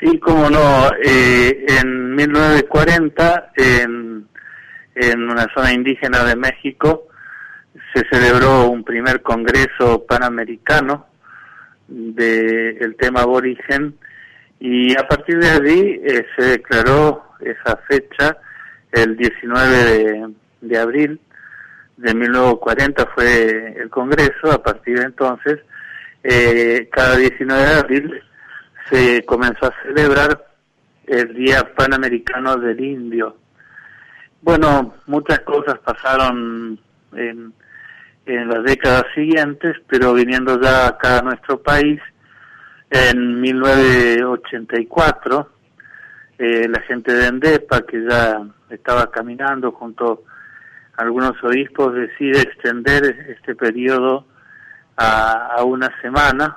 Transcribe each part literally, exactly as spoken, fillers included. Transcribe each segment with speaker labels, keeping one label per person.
Speaker 1: Sí, cómo no. Eh, en mil novecientos cuarenta, en, en una zona indígena de México, se celebró un primer congreso panamericano del tema aborigen, y a partir de allí eh, se declaró esa fecha, el diecinueve de, de abril de mil novecientos cuarenta fue el congreso. A partir de entonces, eh, cada diecinueve de abril se comenzó a celebrar el Día Panamericano del Indio. Bueno, muchas cosas pasaron en, en las décadas siguientes, pero viniendo ya acá a nuestro país, en mil novecientos ochenta y cuatro, eh, la gente de ENDEPA, que ya estaba caminando junto a algunos obispos, decide extender este periodo a, a una semana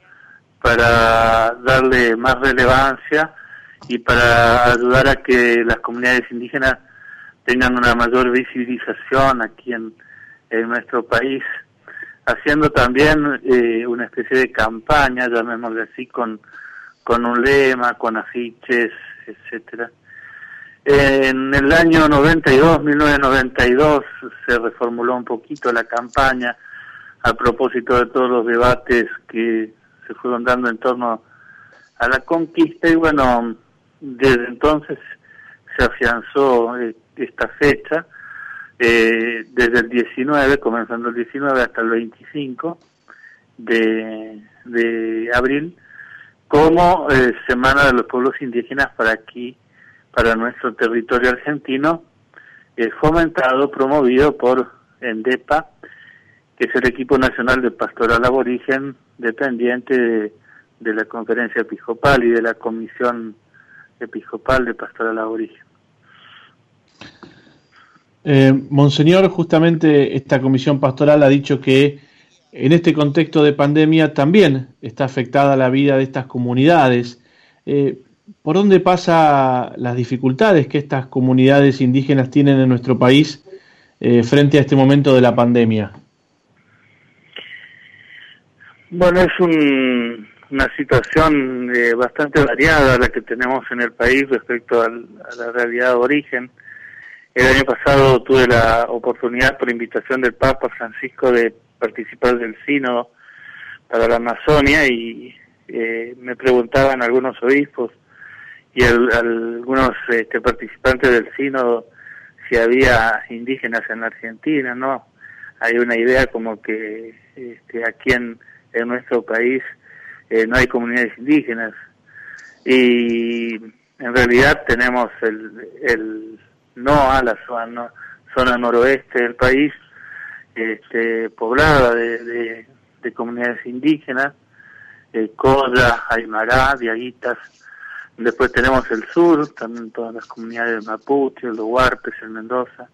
Speaker 1: para darle más relevancia y para ayudar a que las comunidades indígenas tengan una mayor visibilización aquí en, en nuestro país, haciendo también eh, una especie de campaña, llamémosle así, con, con un lema, con afiches, etcétera. En el año noventa y dos, mil novecientos noventa y dos, se reformuló un poquito la campaña a propósito de todos los debates que se fueron dando en torno a la conquista, y bueno, desde entonces se afianzó eh, esta fecha, eh, desde el diecinueve, comenzando el diecinueve hasta el veinticinco de, de abril, como eh, Semana de los Pueblos Indígenas para aquí, para nuestro territorio argentino, eh, fomentado, promovido por ENDEPA, que es el Equipo Nacional de Pastoral Aborigen, dependiente de, de la Conferencia Episcopal y de la Comisión Episcopal de Pastoral Aborigen.
Speaker 2: Eh, Monseñor, justamente esta comisión pastoral ha dicho que en este contexto de pandemia también está afectada la vida de estas comunidades. Eh, ¿Por dónde pasan las dificultades que estas comunidades indígenas tienen en nuestro país eh, frente a este momento de la pandemia?
Speaker 1: Bueno, es un, una situación eh, bastante variada la que tenemos en el país respecto al, a la realidad de origen. El año pasado tuve la oportunidad, por invitación del Papa Francisco, de participar del sínodo para la Amazonia, y eh, me preguntaban algunos obispos y el, algunos este, participantes del sínodo si había indígenas en la Argentina. No, hay una idea como que este, aquí en, en nuestro país eh, no hay comunidades indígenas, y en realidad tenemos el, el no a la zona, no, zona noroeste del país, este, poblada de, de, de comunidades indígenas, eh, Colla, Aymará, Diaguitas. Después tenemos el sur, también todas las comunidades mapuche, los huarpes, el Mendoza.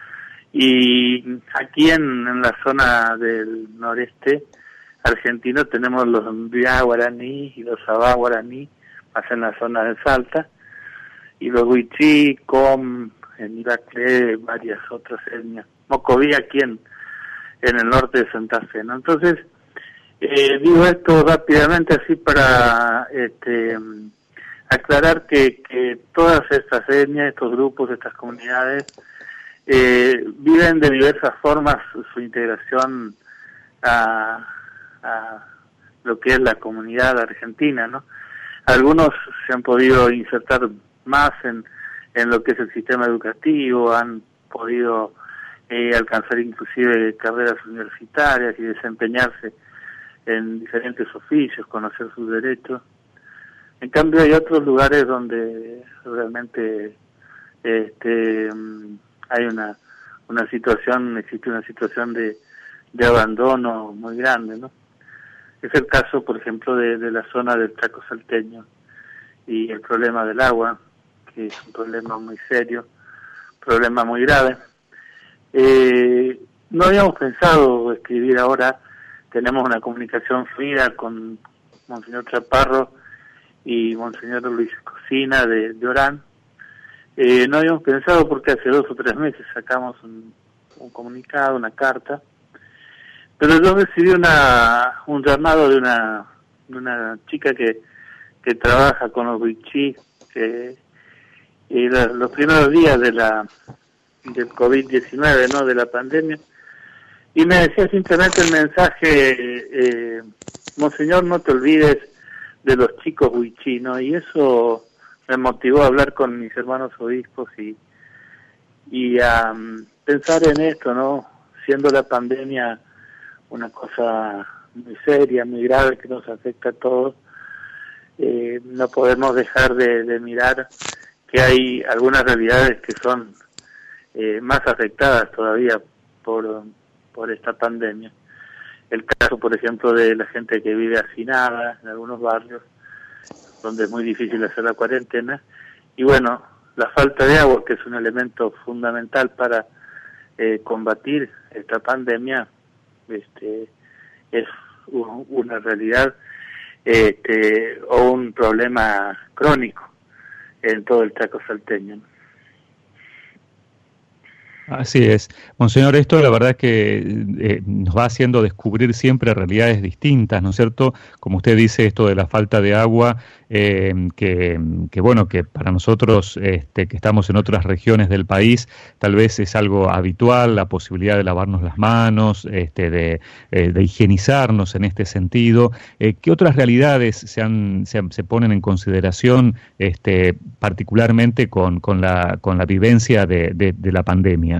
Speaker 1: Y aquí en, en la zona del noreste argentino tenemos los Mbiá guaraní y los Sabá guaraní, más en la zona de Salta, y los Huichí, Com, en Irakle, varias otras etnias. Mocoví aquí en, en el norte de Santa Fe, ¿no? Entonces, eh, digo esto rápidamente así para este, aclarar que, que todas estas etnias, estos grupos, estas comunidades, eh, viven de diversas formas su integración a, a lo que es la comunidad argentina, ¿no? Algunos se han podido insertar más en, en lo que es el sistema educativo, han podido eh, alcanzar inclusive carreras universitarias y desempeñarse en diferentes oficios, conocer sus derechos. En cambio hay otros lugares donde realmente este hay una una situación, existe una situación de, de abandono muy grande, ¿no? Es el caso, por ejemplo, de, de la zona del Chaco salteño y el problema del agua, que es un problema muy serio, problema muy grave. Eh, no habíamos pensado escribir ahora, tenemos una comunicación fluida con Monseñor Chaparro y Monseñor Luis Cocina de, de Orán. Eh, no habíamos pensado porque hace dos o tres meses sacamos un, un comunicado, una carta, pero yo recibí una, un llamado de una, de una chica que, que trabaja con los wichís, que y la, los primeros días de la del COVID diecinueve, ¿no?, de la pandemia, y me decía simplemente el mensaje, eh, Monseñor, no te olvides de los chicos wichí, ¿no? Y eso me motivó a hablar con mis hermanos obispos y y a um, pensar en esto, ¿no? Siendo la pandemia una cosa muy seria, muy grave, que nos afecta a todos, eh, no podemos dejar de, de mirar que hay algunas realidades que son eh, más afectadas todavía por, por esta pandemia. El caso, por ejemplo, de la gente que vive hacinada en algunos barrios, donde es muy difícil hacer la cuarentena, y bueno, la falta de agua, que es un elemento fundamental para eh, combatir esta pandemia, este, es un, una realidad este, o un problema crónico en todo el Chaco salteño.
Speaker 3: Así es. Monseñor, esto la verdad es que eh, nos va haciendo descubrir siempre realidades distintas, ¿no es cierto? Como usted dice, esto de la falta de agua, eh, que, que bueno, que para nosotros este, que estamos en otras regiones del país, tal vez es algo habitual, la posibilidad de lavarnos las manos, este, de, eh, de higienizarnos en este sentido. Eh, ¿Qué otras realidades se, han, se, han, se ponen en consideración, este, particularmente con, con, la, con la vivencia de, de, de la pandemia?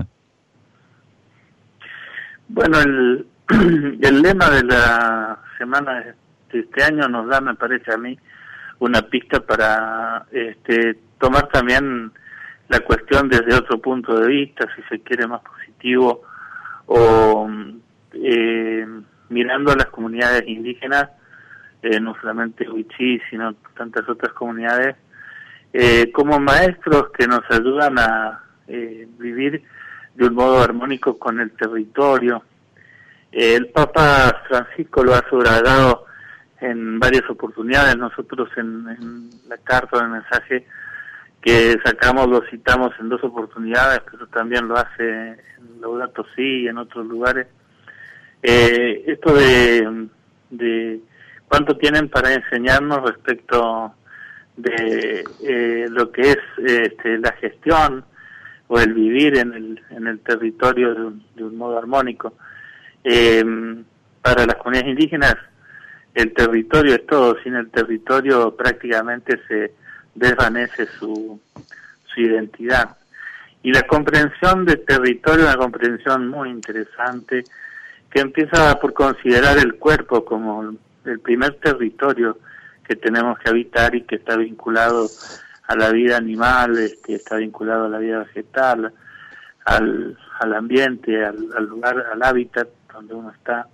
Speaker 1: Bueno, el, el lema de la semana de este año nos da, me parece a mí, una pista para este, tomar también la cuestión desde otro punto de vista, si se quiere más positivo, o eh, mirando a las comunidades indígenas, eh, no solamente wichí, sino tantas otras comunidades, eh, como maestros que nos ayudan a eh, vivir de un modo armónico con el territorio. Eh, el Papa Francisco lo ha subrayado en varias oportunidades. Nosotros en, en la carta, en el mensaje que sacamos, lo citamos en dos oportunidades, pero también lo hace en Laudato Si y en otros lugares. Eh, esto de, de cuánto tienen para enseñarnos respecto de eh, lo que es este, la gestión o el vivir en el en el territorio de un, de un modo armónico. Eh, para las comunidades indígenas, el territorio es todo. Sin el territorio prácticamente se desvanece su, su identidad. Y la comprensión del territorio es una comprensión muy interesante, que empieza por considerar el cuerpo como el primer territorio que tenemos que habitar y que está vinculado a la vida animal, este, está vinculado a la vida vegetal, al, al ambiente, al, al lugar, al hábitat donde uno está.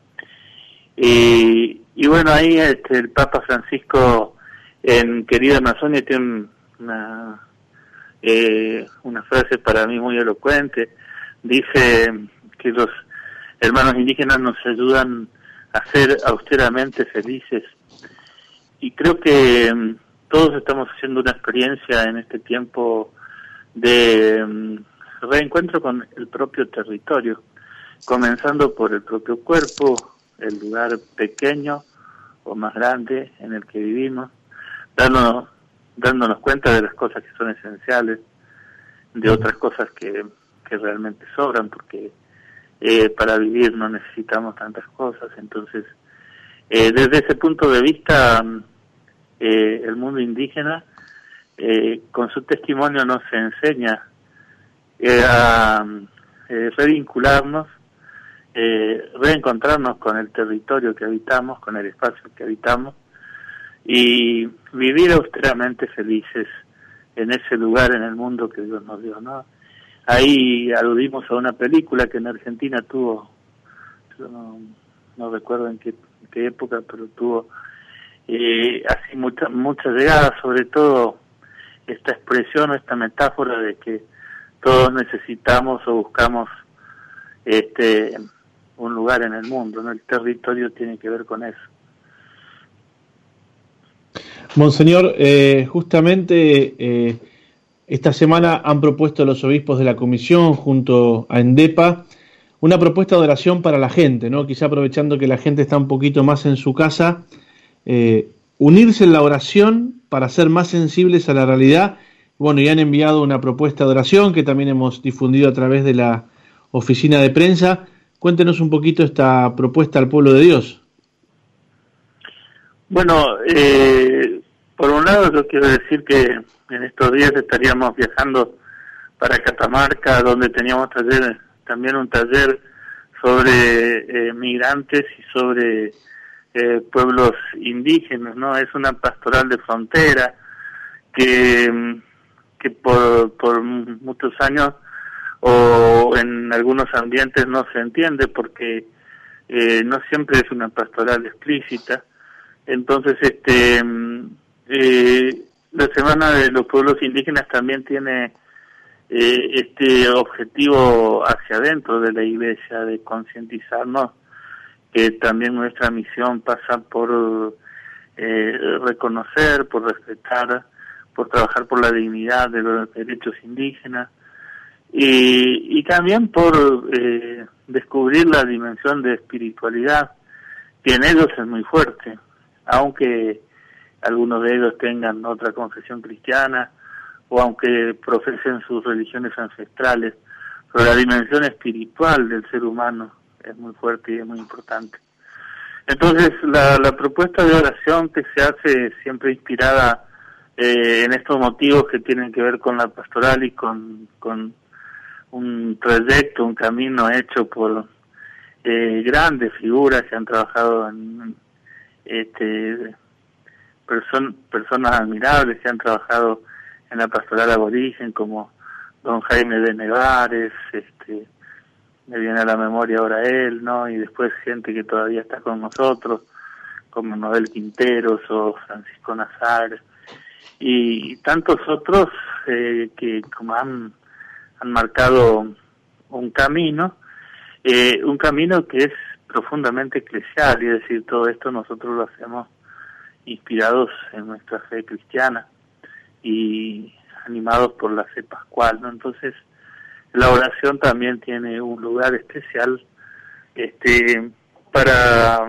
Speaker 1: Y, y bueno, ahí este, el Papa Francisco en Querida Amazonia tiene una, eh, una frase para mí muy elocuente. Dice que los hermanos indígenas nos ayudan a ser austeramente felices. Y creo que todos estamos haciendo una experiencia en este tiempo de um, reencuentro con el propio territorio, comenzando por el propio cuerpo, el lugar pequeño o más grande en el que vivimos, dándonos, dándonos cuenta de las cosas que son esenciales, de otras cosas que, que realmente sobran, porque eh, para vivir no necesitamos tantas cosas. Entonces, eh, desde ese punto de vista, Eh, el mundo indígena, eh, con su testimonio nos enseña eh, a eh, revincularnos, eh, reencontrarnos con el territorio que habitamos, con el espacio que habitamos, y vivir austeramente felices en ese lugar en el mundo que Dios nos dio, ¿no? Ahí aludimos a una película que en Argentina tuvo, no, no recuerdo en qué, en qué época, pero tuvo Eh, así mucha mucha llegada, sobre todo esta expresión o esta metáfora de que todos necesitamos o buscamos este un lugar en el mundo, ¿no? El territorio tiene que ver con eso.
Speaker 2: Monseñor, eh, justamente eh, esta semana han propuesto los obispos de la comisión junto a ENDEPA una propuesta de oración para la gente, ¿no? Quizá aprovechando que la gente está un poquito más en su casa, Eh, unirse en la oración para ser más sensibles a la realidad. Bueno, y han enviado una propuesta de oración que también hemos difundido a través de la oficina de prensa. Cuéntenos un poquito esta propuesta al pueblo de Dios.
Speaker 1: Bueno, eh, por un lado yo quiero decir que en estos días estaríamos viajando para Catamarca, donde teníamos taller, también un taller sobre eh, migrantes y sobre eh, pueblos indígenas, ¿no? Es una pastoral de frontera que, que por, por muchos años o en algunos ambientes no se entiende porque eh, no siempre es una pastoral explícita. Entonces, este eh, la Semana de los Pueblos Indígenas también tiene eh, este objetivo hacia adentro de la Iglesia, de concientizarnos que también nuestra misión pasa por eh, reconocer, por respetar, por trabajar por la dignidad de los derechos indígenas y, y también por eh, descubrir la dimensión de espiritualidad que en ellos es muy fuerte, aunque algunos de ellos tengan otra confesión cristiana o aunque profesen sus religiones ancestrales, pero la dimensión espiritual del ser humano es muy fuerte y es muy importante. Entonces, la, la propuesta de oración que se hace siempre inspirada eh, en estos motivos que tienen que ver con la pastoral y con, con un trayecto, un camino hecho por eh, grandes figuras que han trabajado en este person, personas admirables que han trabajado en la pastoral aborigen, como don Jaime de Nevares, este me viene a la memoria ahora él, ¿no? Y después gente que todavía está con nosotros, como Noel Quinteros o Francisco Nazar, y tantos otros eh, que como han, han marcado un camino, eh, un camino que es profundamente eclesial, y es decir, todo esto nosotros lo hacemos inspirados en nuestra fe cristiana y animados por la fe pascual, ¿no? Entonces, la oración también tiene un lugar especial este para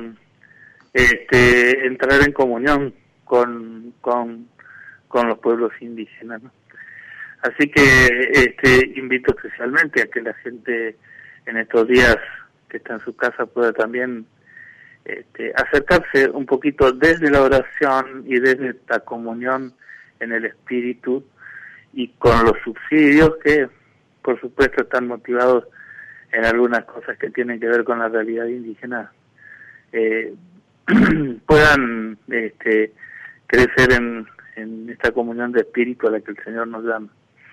Speaker 1: este entrar en comunión con con con los pueblos indígenas, ¿no? Así que este invito especialmente a que la gente en estos días que está en su casa pueda también este, acercarse un poquito desde la oración y desde la comunión en el espíritu y con los subsidios que por supuesto están motivados en algunas cosas que tienen que ver con la realidad indígena, eh, puedan este, crecer en, en esta comunión de espíritu a la que el Señor nos llama.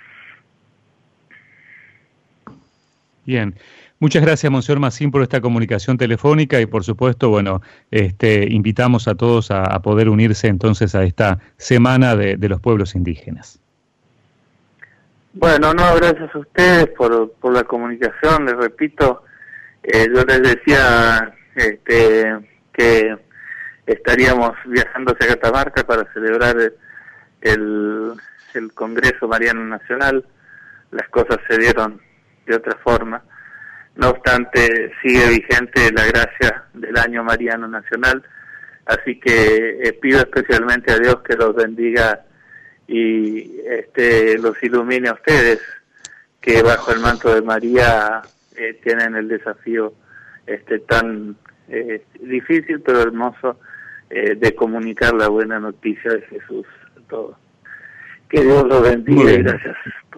Speaker 3: Bien, muchas gracias, Monseñor Massín, por esta comunicación telefónica y por supuesto, bueno, este, invitamos a todos a, a poder unirse entonces a esta Semana de, de los Pueblos Indígenas.
Speaker 1: Bueno, no, gracias a ustedes por, por la comunicación, les repito, eh, yo les decía este, que estaríamos viajando hacia Catamarca para celebrar el, el Congreso Mariano Nacional, las cosas se dieron de otra forma, no obstante sigue vigente la gracia del año Mariano Nacional, así que eh, pido especialmente a Dios que los bendiga y este los ilumine a ustedes, que bajo el manto de María eh, tienen el desafío este tan eh, difícil pero hermoso eh, de comunicar la buena noticia de Jesús a todos. Que Dios los bendiga y gracias.